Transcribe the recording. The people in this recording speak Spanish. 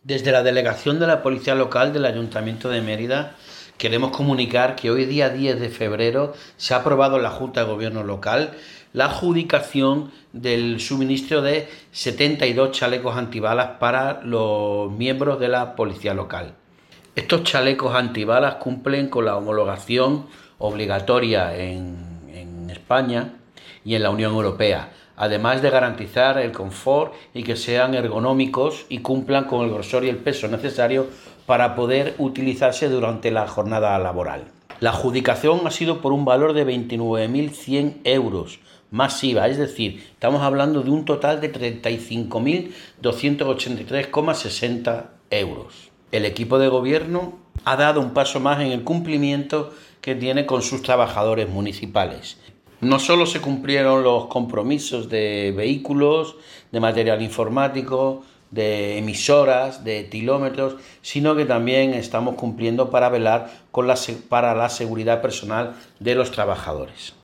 Desde la delegación de la Policía Local del Ayuntamiento de Mérida queremos comunicar que hoy día 10 de febrero se ha aprobado en la Junta de Gobierno local la adjudicación del suministro de 72 chalecos antibalas para los miembros de la Policía Local. Estos chalecos antibalas cumplen con la homologación obligatoria en España y en la Unión Europea, además de garantizar el confort y que sean ergonómicos y cumplan con el grosor y el peso necesario para poder utilizarse durante la jornada laboral. La adjudicación ha sido por un valor de 29.100 euros más IVA, es decir, estamos hablando de un total de 35.283,60 euros. El equipo de gobierno ha dado un paso más en el cumplimiento que tiene con sus trabajadores municipales. No solo se cumplieron los compromisos de vehículos, de material informático, de emisoras, de etilómetros, sino que también estamos cumpliendo para velar para la seguridad personal de los trabajadores.